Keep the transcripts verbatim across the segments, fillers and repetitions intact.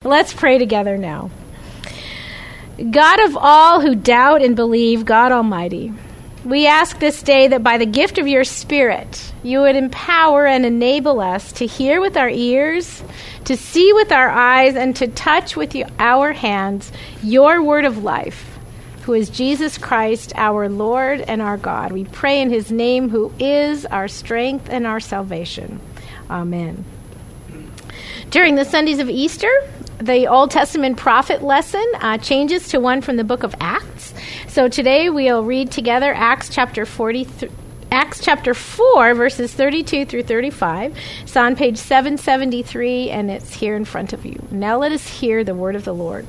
Let's pray together now. God of all who doubt and believe, God Almighty, we ask this day that by the gift of your Spirit, you would empower and enable us to hear with our ears, to see with our eyes, and to touch with you, our hands your word of life, who is Jesus Christ, our Lord and our God. We pray in his name, who is our strength and our salvation. Amen. During the Sundays of Easter, the Old Testament prophet lesson uh, changes to one from the book of Acts. So today we'll read together Acts chapter forty, Acts chapter four, verses thirty-two through thirty-five. It's on page seven seventy-three, and it's here in front of you. Now let us hear the word of the Lord.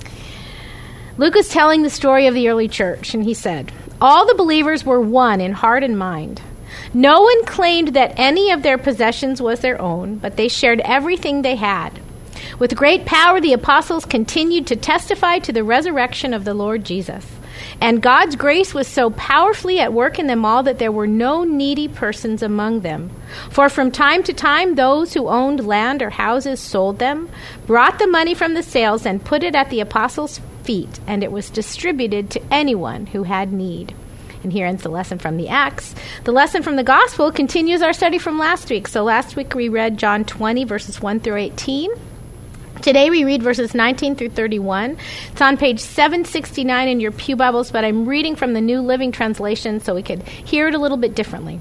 Luke is telling the story of the early church, and he said, "All the believers were one in heart and mind. No one claimed that any of their possessions was their own, but they shared everything they had. With great power, the apostles continued to testify to the resurrection of the Lord Jesus. And God's grace was so powerfully at work in them all that there were no needy persons among them. For from time to time, those who owned land or houses sold them, brought the money from the sales, and put it at the apostles' feet, and it was distributed to anyone who had need." And here ends the lesson from the Acts. The lesson from the Gospel continues our study from last week. So last week we read John twenty, verses one through eighteen. Today we read verses nineteen through thirty-one. It's on page seven sixty-nine in your pew Bibles, but I'm reading from the New Living Translation so we could hear it a little bit differently.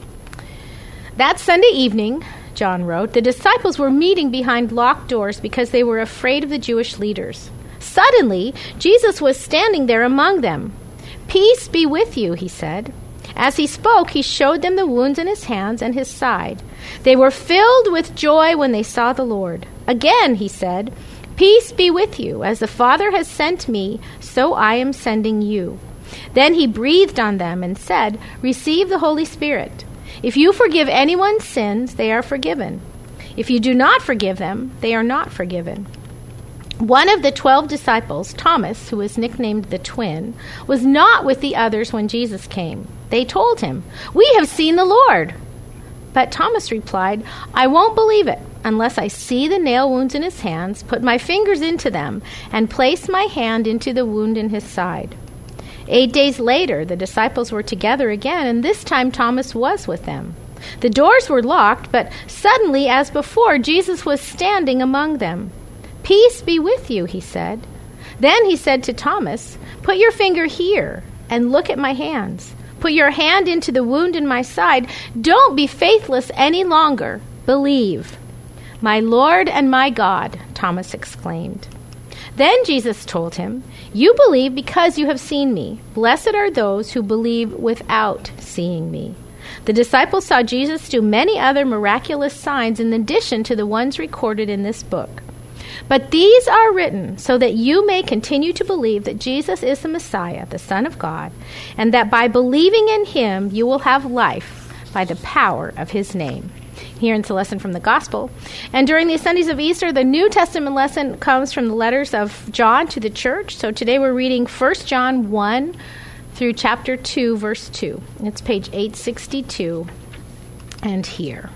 "That Sunday evening," John wrote, "the disciples were meeting behind locked doors because they were afraid of the Jewish leaders. Suddenly, Jesus was standing there among them. 'Peace be with you,' he said. As he spoke, he showed them the wounds in his hands and his side. They were filled with joy when they saw the Lord. Again, he said, 'Peace be with you. As the Father has sent me, so I am sending you.' Then he breathed on them and said, 'Receive the Holy Spirit. If you forgive anyone's sins, they are forgiven. If you do not forgive them, they are not forgiven.' One of the twelve disciples, Thomas, who is nicknamed the Twin, was not with the others when Jesus came. They told him, 'We have seen the Lord.' But Thomas replied, 'I won't believe it unless I see the nail wounds in his hands, put my fingers into them, and place my hand into the wound in his side.' Eight days later, the disciples were together again, and this time Thomas was with them. The doors were locked, but suddenly, as before, Jesus was standing among them. 'Peace be with you,' he said. Then he said to Thomas, 'Put your finger here and look at my hands. Put your hand into the wound in my side. Don't be faithless any longer. Believe.' 'My Lord and my God,' Thomas exclaimed. Then Jesus told him, 'You believe because you have seen me. Blessed are those who believe without seeing me.' The disciples saw Jesus do many other miraculous signs in addition to the ones recorded in this book. But these are written so that you may continue to believe that Jesus is the Messiah, the Son of God, and that by believing in him you will have life by the power of his name." Here ends the lesson from the Gospel. And during these Sundays of Easter, the New Testament lesson comes from the letters of John to the church. So today we're reading First John one through chapter two, verse two. It's page eight sixty-two and here.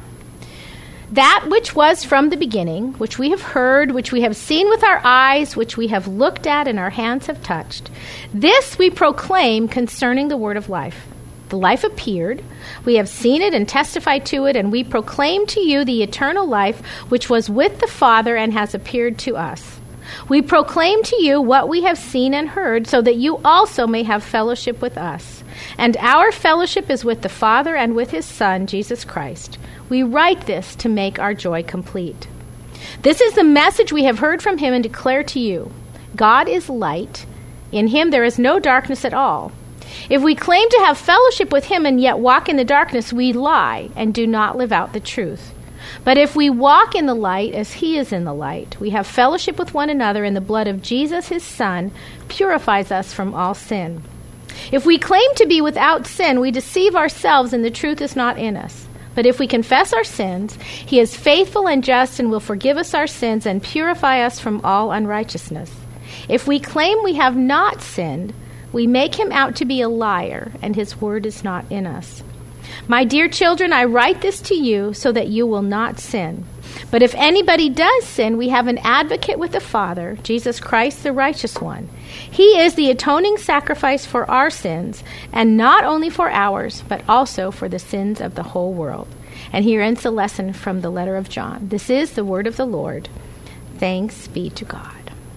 "That which was from the beginning, which we have heard, which we have seen with our eyes, which we have looked at and our hands have touched, this we proclaim concerning the word of life. The life appeared. We have seen it and testified to it, and we proclaim to you the eternal life which was with the Father and has appeared to us. We proclaim to you what we have seen and heard, so that you also may have fellowship with us. And our fellowship is with the Father and with his Son, Jesus Christ. We write this to make our joy complete. This is the message we have heard from him and declare to you. God is light. In him there is no darkness at all. If we claim to have fellowship with him and yet walk in the darkness, we lie and do not live out the truth. But if we walk in the light as he is in the light, we have fellowship with one another, and the blood of Jesus, his Son, purifies us from all sin. If we claim to be without sin, we deceive ourselves and the truth is not in us. But if we confess our sins, he is faithful and just and will forgive us our sins and purify us from all unrighteousness. If we claim we have not sinned, we make him out to be a liar, and his word is not in us. My dear children, I write this to you so that you will not sin. But if anybody does sin, we have an advocate with the Father, Jesus Christ, the righteous one. He is the atoning sacrifice for our sins, and not only for ours, but also for the sins of the whole world. And here ends the lesson from the letter of John. This is the word of the Lord. Thanks be to God.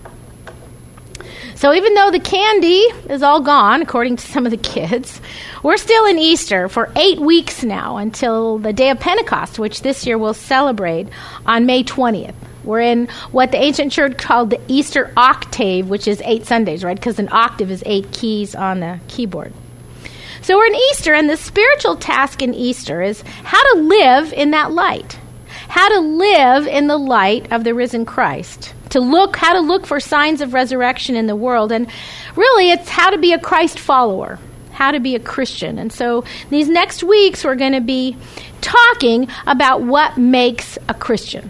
So even though the candy is all gone, according to some of the kids, we're still in Easter for eight weeks now until the day of Pentecost, which this year we'll celebrate on May twentieth. We're in what the ancient church called the Easter octave, which is eight Sundays, right? Because an octave is eight keys on the keyboard. So we're in Easter, and the spiritual task in Easter is how to live in that light. How to live in the light of the risen Christ. To look, how to look for signs of resurrection in the world. And really, it's how to be a Christ follower. How to be a Christian. And so these next weeks, we're going to be talking about what makes a Christian.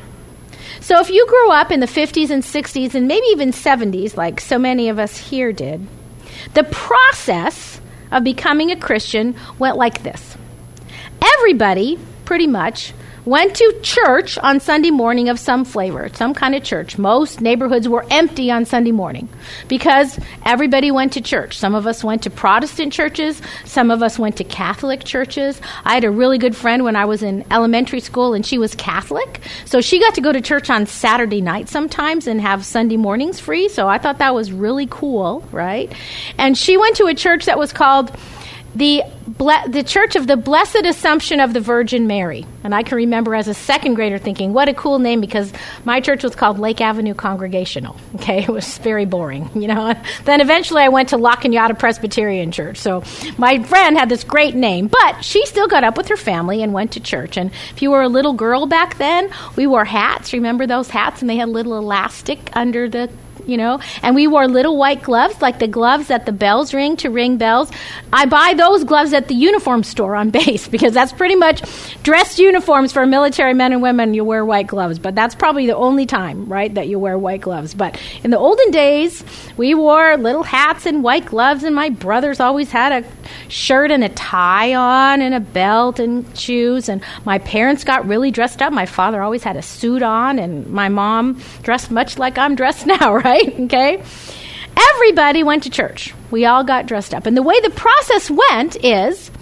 So if you grew up in the fifties and sixties and maybe even seventies, like so many of us here did, the process of becoming a Christian went like this. Everybody, pretty much, went to church on Sunday morning of some flavor, some kind of church. Most neighborhoods were empty on Sunday morning because everybody went to church. Some of us went to Protestant churches. Some of us went to Catholic churches. I had a really good friend when I was in elementary school, and she was Catholic. So she got to go to church on Saturday night sometimes and have Sunday mornings free. So I thought that was really cool, right? And she went to a church that was called the Ble- the Church of the Blessed Assumption of the Virgin Mary. And I can remember as a second grader thinking, what a cool name, because my church was called Lake Avenue Congregational. Okay, it was very boring, you know. Then eventually I went to La Cañada Presbyterian Church. So my friend had this great name, but she still got up with her family and went to church. And if you were a little girl back then, we wore hats. Remember those hats? And they had a little elastic under the you know, and we wore little white gloves, like the gloves that the bells ring to ring bells. I buy those gloves at the uniform store on base because that's pretty much dress uniforms for military men and women. You wear white gloves, but that's probably the only time, right, that you wear white gloves. But in the olden days, we wore little hats and white gloves, and my brothers always had a shirt and a tie on and a belt and shoes, and my parents got really dressed up. My father always had a suit on, and my mom dressed much like I'm dressed now, right? Okay? Everybody went to church. We all got dressed up. And the way the process went is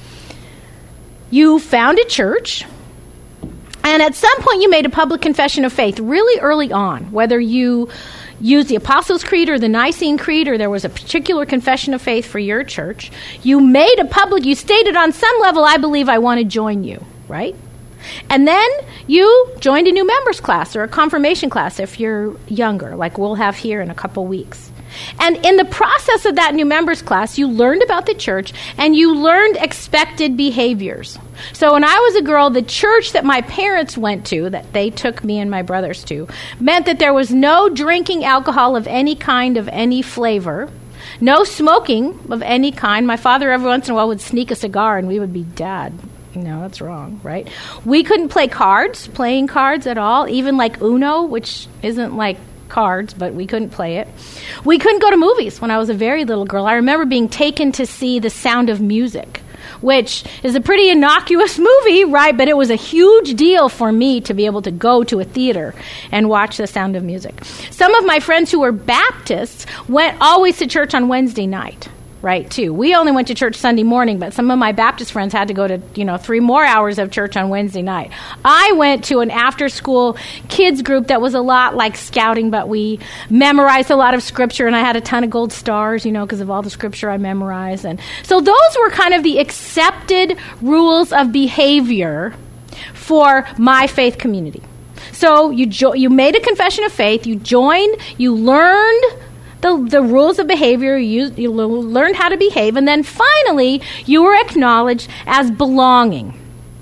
you found a church, and at some point you made a public confession of faith really early on, whether you used the Apostles' Creed or the Nicene Creed, or there was a particular confession of faith for your church. You made a public, you stated on some level, I believe I want to join you, right? And then you joined a new members class or a confirmation class if you're younger, like we'll have here in a couple weeks. And in the process of that new members class, you learned about the church and you learned expected behaviors. So when I was a girl, the church that my parents went to, that they took me and my brothers to, meant that there was no drinking alcohol of any kind, of any flavor, no smoking of any kind. My father every once in a while would sneak a cigar and we would be, Dad, no, that's wrong, right? We couldn't play cards, playing cards at all, even like Uno, which isn't like cards, but we couldn't play it. We couldn't go to movies when I was a very little girl. I remember being taken to see The Sound of Music, which is a pretty innocuous movie, right? But it was a huge deal for me to be able to go to a theater and watch The Sound of Music. Some of my friends who were Baptists went always to church on Wednesday night. Right, too. We only went to church Sunday morning, but some of my Baptist friends had to go to, you know, three more hours of church on Wednesday night. I went to an after-school kids group that was a lot like scouting, but we memorized a lot of scripture, and I had a ton of gold stars, you know, because of all the scripture I memorized. And so those were kind of the accepted rules of behavior for my faith community. So you jo- you made a confession of faith, you joined, you learned The, the rules of behavior, you, you learned how to behave, and then finally, you were acknowledged as belonging.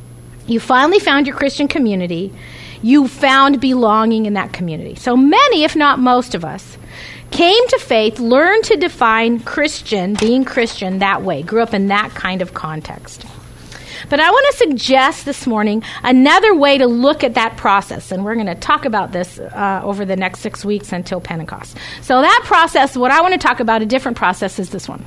You finally found your Christian community. You found belonging in that community. So many, if not most of us, came to faith, learned to define Christian, being Christian that way, grew up in that kind of context. But I want to suggest this morning another way to look at that process, and we're going to talk about this uh, over the next six weeks until Pentecost. So that process, what I want to talk about, a different process, is this one.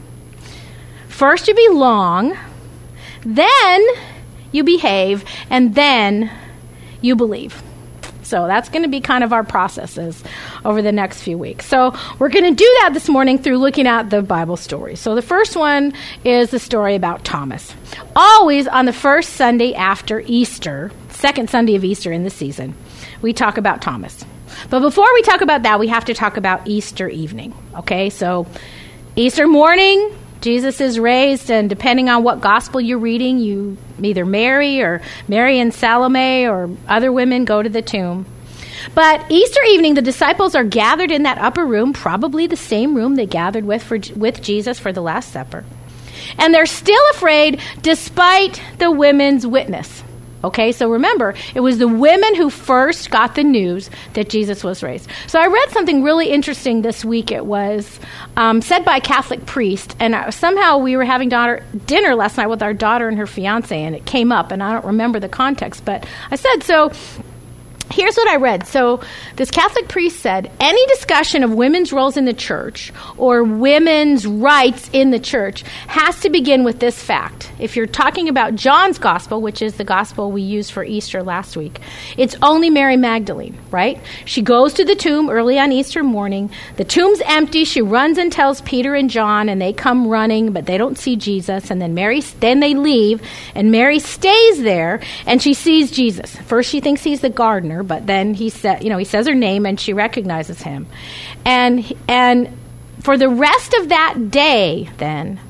First you belong, then you behave, and then you believe. So that's going to be kind of our processes over the next few weeks. So we're going to do that this morning through looking at the Bible stories. So the first one is the story about Thomas. Always on the first Sunday after Easter, second Sunday of Easter in the season, we talk about Thomas. But before we talk about that, we have to talk about Easter evening. Okay, so Easter morning, Jesus is raised, and depending on what gospel you're reading, you either Mary or Mary and Salome or other women go to the tomb. But Easter evening, the disciples are gathered in that upper room, probably the same room they gathered with for, with Jesus for the Last Supper. And they're still afraid despite the women's witness. Okay, so remember, it was the women who first got the news that Jesus was raised. So I read something really interesting this week. It was um, said by a Catholic priest, and I, somehow we were having daughter, dinner last night with our daughter and her fiance, and it came up, and I don't remember the context, but I said, so here's what I read. So this Catholic priest said, any discussion of women's roles in the church or women's rights in the church has to begin with this fact. If you're talking about John's gospel, which is the gospel we used for Easter last week, it's only Mary Magdalene, right? She goes to the tomb early on Easter morning. The tomb's empty. She runs and tells Peter and John, and they come running, but they don't see Jesus. And then Mary, then they leave, and Mary stays there, and she sees Jesus. First, she thinks he's the gardener, but then he said, you know, he says her name and she recognizes him. And and for the rest of that day, then,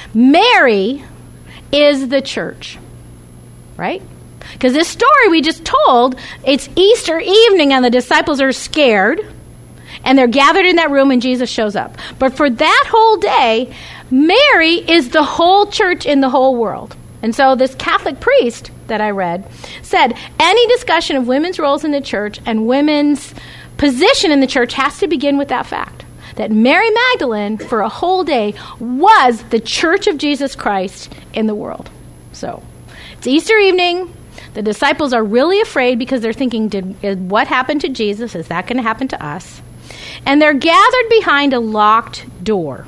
Mary is the church, right? Because this story we just told, it's Easter evening and the disciples are scared and they're gathered in that room and Jesus shows up. But for that whole day, Mary is the whole church in the whole world. And so this Catholic priest that I read said, any discussion of women's roles in the church and women's position in the church has to begin with that fact, that Mary Magdalene, for a whole day, was the church of Jesus Christ in the world. So it's Easter evening. The disciples are really afraid because they're thinking, Did what happened to Jesus? Is that going to happen to us? And they're gathered behind a locked door.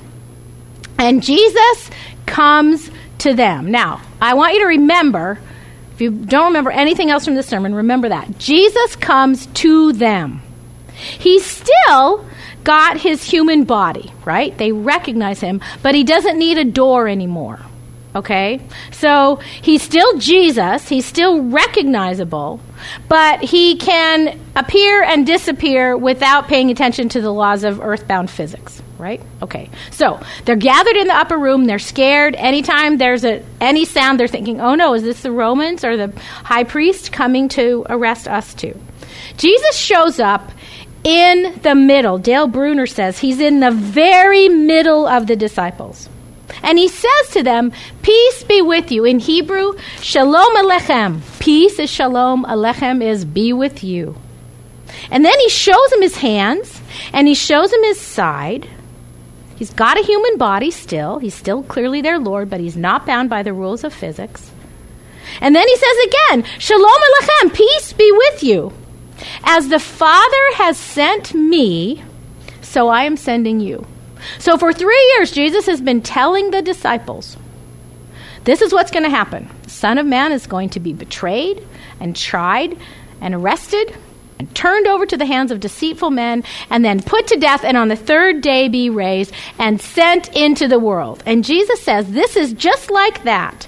And Jesus comes to them. Now, I want you to remember, if you don't remember anything else from this sermon, remember that. Jesus comes to them. He's still got his human body, right? They recognize him, but he doesn't need a door anymore, okay? So he's still Jesus. He's still recognizable, but he can appear and disappear without paying attention to the laws of earthbound physics. Right? Okay. So they're gathered in the upper room. They're scared. Anytime there's a any sound, they're thinking, oh no, is this the Romans or the high priest coming to arrest us too? Jesus shows up in the middle. Dale Bruner says he's in the very middle of the disciples. And he says to them, peace be with you. In Hebrew, shalom alechem. Peace is shalom. Alechem is be with you. And then he shows him his hands and he shows him his side. He's got a human body still. He's still clearly their Lord, but he's not bound by the rules of physics. And then he says again, Shalom Alechem, peace be with you. As the Father has sent me, so I am sending you. So for three years, Jesus has been telling the disciples, this is what's going to happen. The Son of Man is going to be betrayed and tried and arrested and turned over to the hands of deceitful men, and then put to death, and on the third day be raised, and sent into the world. And Jesus says, this is just like that.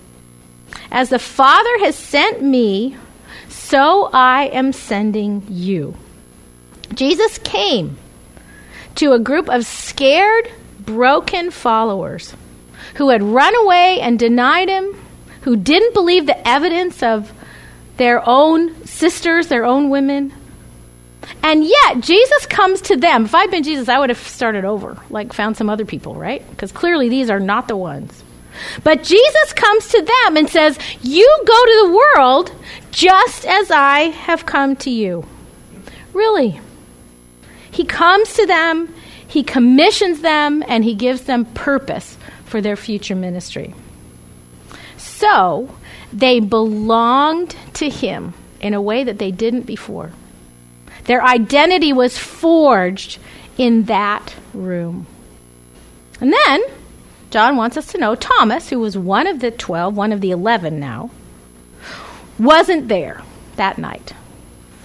As the Father has sent me, so I am sending you. Jesus came to a group of scared, broken followers who had run away and denied him, who didn't believe the evidence of their own sisters, their own women. And yet, Jesus comes to them. If I'd been Jesus, I would have started over, like found some other people, right? Because clearly these are not the ones. But Jesus comes to them and says, you go to the world just as I have come to you. Really. He comes to them, he commissions them, and he gives them purpose for their future ministry. So, they belonged to him in a way that they didn't before. Their identity was forged in that room. And then, John wants us to know Thomas, who was one of the twelve, one of the eleven now, wasn't there that night.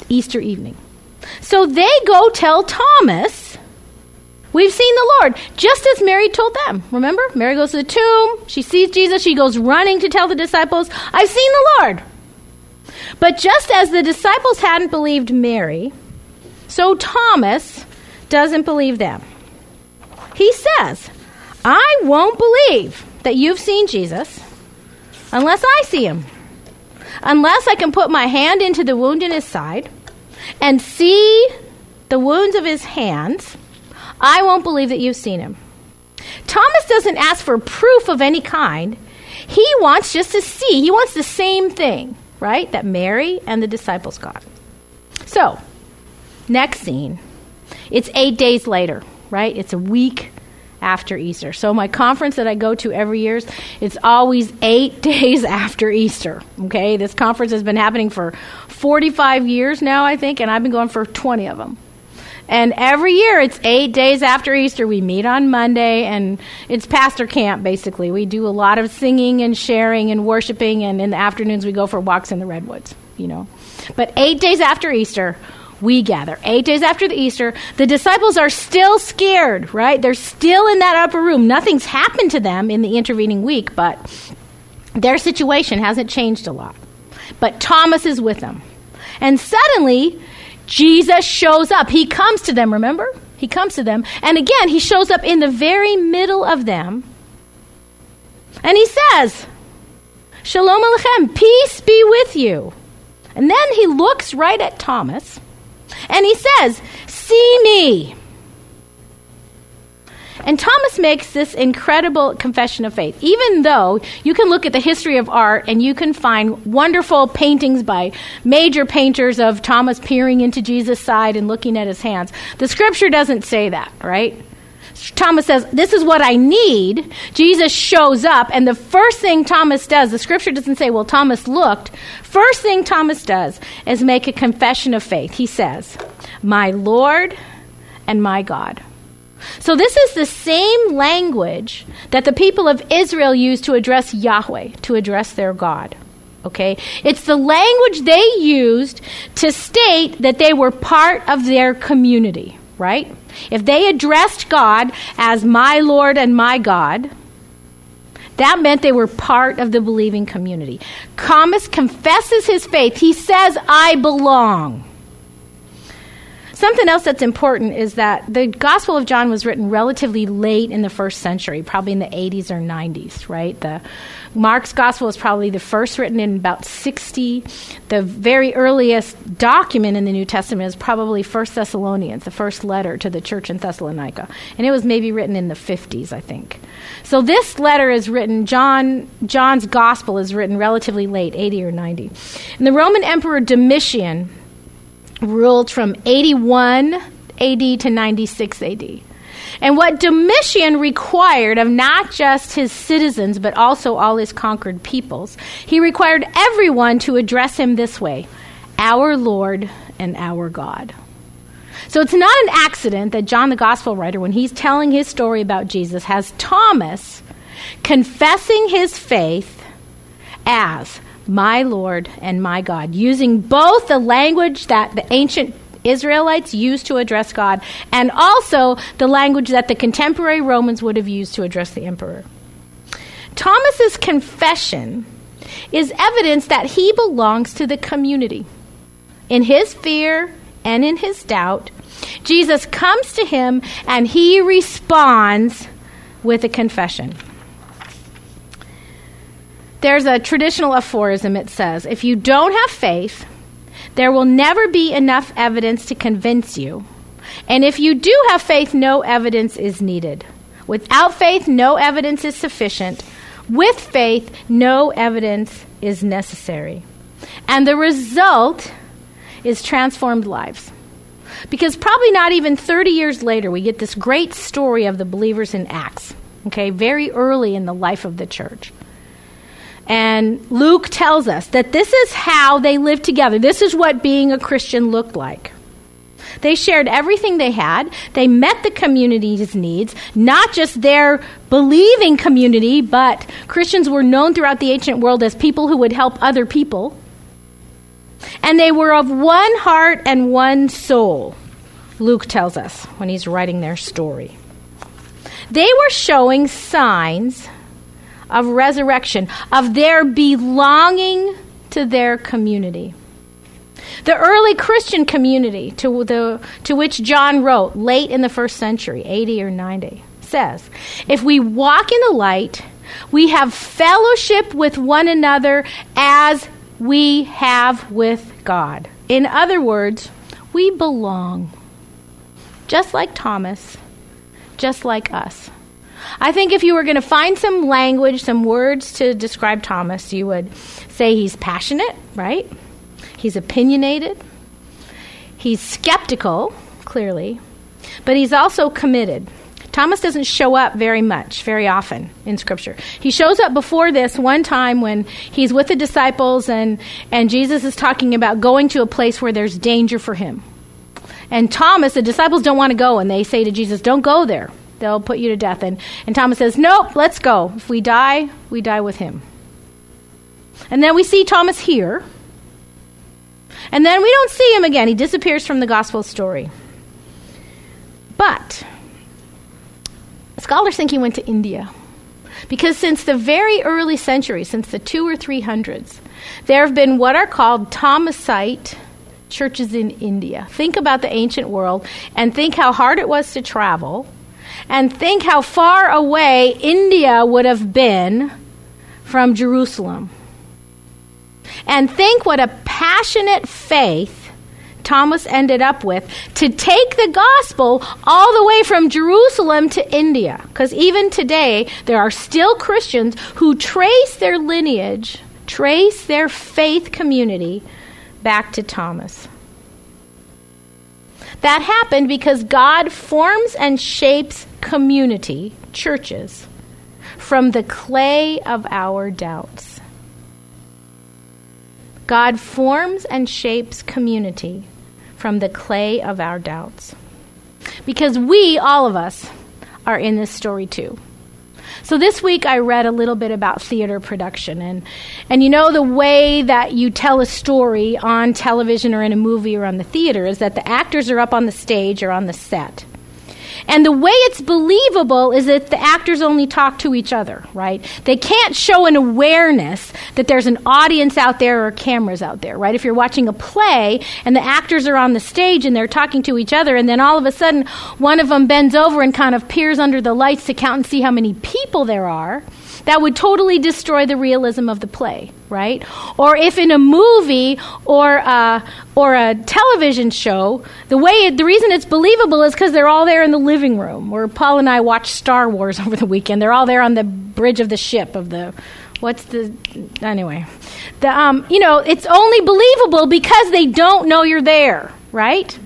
Easter evening. So they go tell Thomas, we've seen the Lord, just as Mary told them. Remember? Mary goes to the tomb. She sees Jesus. She goes running to tell the disciples, I've seen the Lord. But just as the disciples hadn't believed Mary, so Thomas doesn't believe them. He says, I won't believe that you've seen Jesus unless I see him. Unless I can put my hand into the wound in his side and see the wounds of his hands, I won't believe that you've seen him. Thomas doesn't ask for proof of any kind. He wants just to see. He wants the same thing, right, that Mary and the disciples got. So, next scene. It's eight days later, right? It's a week after Easter. So my conference that I go to every year, it's always eight days after Easter, okay? This conference has been happening for forty-five years now, I think, and I've been going for twenty of them. And every year, it's eight days after Easter. We meet on Monday, and it's pastor camp, basically. We do a lot of singing and sharing and worshiping, and in the afternoons, we go for walks in the redwoods, you know. But eight days after Easter, we gather. Eight days after the Easter, the disciples are still scared, right? They're still in that upper room. Nothing's happened to them in the intervening week, but their situation hasn't changed a lot. But Thomas is with them. And suddenly, Jesus shows up. He comes to them, remember? He comes to them. And again, he shows up in the very middle of them. And he says, Shalom Aleichem, peace be with you. And then he looks right at Thomas. And he says, see me. And Thomas makes this incredible confession of faith. Even though you can look at the history of art and you can find wonderful paintings by major painters of Thomas peering into Jesus' side and looking at his hands, the scripture doesn't say that, right? Thomas says, this is what I need. Jesus shows up, and the first thing Thomas does, the scripture doesn't say, well, Thomas looked. First thing Thomas does is make a confession of faith. He says, my Lord and my God. So this is the same language that the people of Israel used to address Yahweh, to address their God. Okay? It's the language they used to state that they were part of their community, right? If they addressed God as my Lord and my God, that meant they were part of the believing community. Thomas confesses his faith. He says, I belong. Something else that's important is that the Gospel of John was written relatively late in the first century, probably in the eighties or nineties, right? The Mark's Gospel is probably the first written in about sixty. The very earliest document in the New Testament is probably First Thessalonians, the first letter to the church in Thessalonica. And it was maybe written in the fifties, I think. So this letter is written, John John's Gospel is written relatively late, eighty or ninety. And the Roman Emperor Domitian ruled from eighty-one A D to ninety-six A D. And what Domitian required of not just his citizens, but also all his conquered peoples, he required everyone to address him this way, our Lord and our God. So it's not an accident that John the Gospel writer, when he's telling his story about Jesus, has Thomas confessing his faith as my Lord and my God, using both the language that the ancient Israelites used to address God and also the language that the contemporary Romans would have used to address the emperor. Thomas's confession is evidence that he belongs to the community. In his fear and in his doubt, Jesus comes to him and he responds with a confession. There's a traditional aphorism. It says, if you don't have faith, there will never be enough evidence to convince you. And if you do have faith, no evidence is needed. Without faith, no evidence is sufficient. With faith, no evidence is necessary. And the result is transformed lives. Because probably not even thirty years later, we get this great story of the believers in Acts, okay, very early in the life of the church. And Luke tells us that this is how they lived together. This is what being a Christian looked like. They shared everything they had. They met the community's needs, not just their believing community, but Christians were known throughout the ancient world as people who would help other people. And they were of one heart and one soul, Luke tells us when he's writing their story. They were showing signs of resurrection, of their belonging to their community. The early Christian community to the to which John wrote late in the first century, eighty or ninety, says, if we walk in the light, we have fellowship with one another as we have with God. In other words, we belong. Just like Thomas, just like us. I think if you were going to find some language, some words to describe Thomas, you would say he's passionate, right? He's opinionated. He's skeptical, clearly. But he's also committed. Thomas doesn't show up very much, very often in Scripture. He shows up before this one time when he's with the disciples and, and Jesus is talking about going to a place where there's danger for him. And Thomas, the disciples don't want to go, and they say to Jesus, don't go there. They'll put you to death. And, and Thomas says, nope, let's go. If we die, we die with him. And then we see Thomas here. And then we don't see him again. He disappears from the gospel story. But scholars think he went to India. Because since the very early centuries, since the two or three hundreds, there have been what are called Thomasite churches in India. Think about the ancient world and think how hard it was to travel and think how far away India would have been from Jerusalem. And think what a passionate faith Thomas ended up with to take the gospel all the way from Jerusalem to India. Because even today, there are still Christians who trace their lineage, trace their faith community back to Thomas. That happened because God forms and shapes community, churches, from the clay of our doubts. God forms and shapes community from the clay of our doubts. Because we, all of us, are in this story too. So this week I read a little bit about theater production. And, and you know the way that you tell a story on television or in a movie or on the theater is that the actors are up on the stage or on the set. And the way it's believable is that the actors only talk to each other, right? They can't show an awareness that there's an audience out there or cameras out there, right? If you're watching a play and the actors are on the stage and they're talking to each other and then all of a sudden one of them bends over and kind of peers under the lights to count and see how many people there are, that would totally destroy the realism of the play, right? Or if in a movie or a, or a television show, the way it, the reason it's believable is because they're all there in the living room. Or Paul and I watched Star Wars over the weekend. They're all there on the bridge of the ship of the, what's the, anyway. The um, you know, it's only believable because they don't know you're there, right?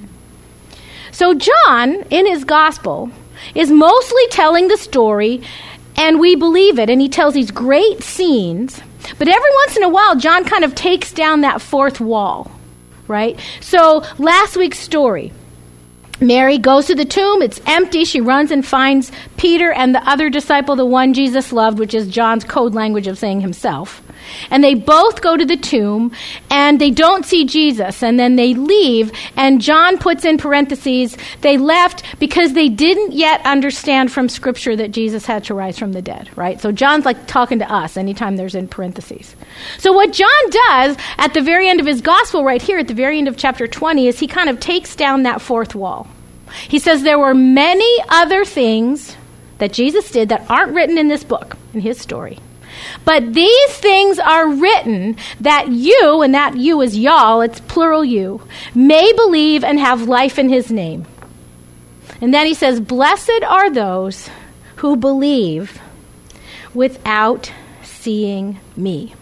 So John, in his gospel, is mostly telling the story. And we believe it, and he tells these great scenes. But every once in a while, John kind of takes down that fourth wall, right? So last week's story, Mary goes to the tomb. It's empty. She runs and finds Peter and the other disciple, the one Jesus loved, which is John's code language of saying himself. And they both go to the tomb, and they don't see Jesus. And then they leave, and John puts in parentheses, they left because they didn't yet understand from Scripture that Jesus had to rise from the dead, right? So John's like talking to us anytime there's in parentheses. So what John does at the very end of his gospel right here, at the very end of chapter twenty, is he kind of takes down that fourth wall. He says there were many other things that Jesus did that aren't written in this book, in his story. But these things are written that you, and that you is y'all, it's plural you, may believe and have life in his name. And then he says, blessed are those who believe without seeing me.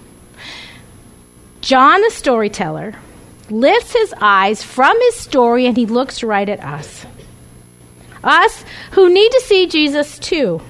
John, the storyteller, lifts his eyes from his story and he looks right at us. Us who need to see Jesus too.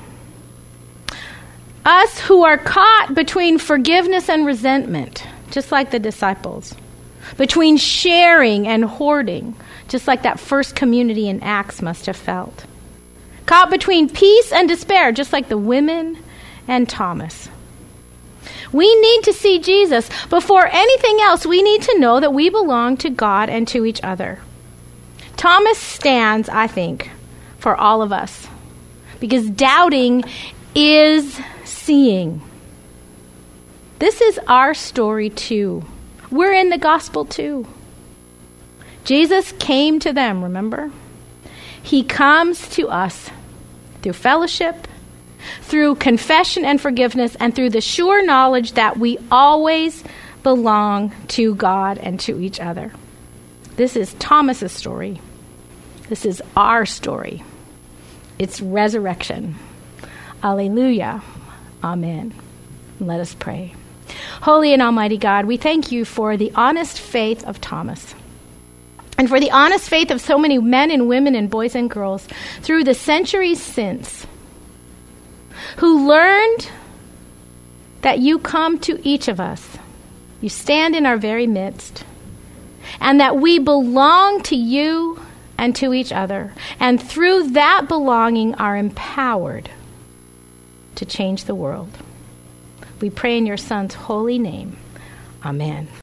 Us who are caught between forgiveness and resentment, just like the disciples. Between sharing and hoarding, just like that first community in Acts must have felt. Caught between peace and despair, just like the women and Thomas. We need to see Jesus. Before anything else, we need to know that we belong to God and to each other. Thomas stands, I think, for all of us, because doubting is seeing. This is our story too. We're in the gospel too. Jesus came to them, remember? He comes to us through fellowship, through confession and forgiveness, and through the sure knowledge that we always belong to God and to each other. This is Thomas's story. This is our story. It's resurrection. Alleluia. Amen. Let us pray. Holy and almighty God, we thank you for the honest faith of Thomas, and for the honest faith of so many men and women and boys and girls through the centuries since, who learned that you come to each of us. You stand in our very midst, and that we belong to you and to each other, and through that belonging are empowered to change the world. We pray in your Son's holy name. Amen.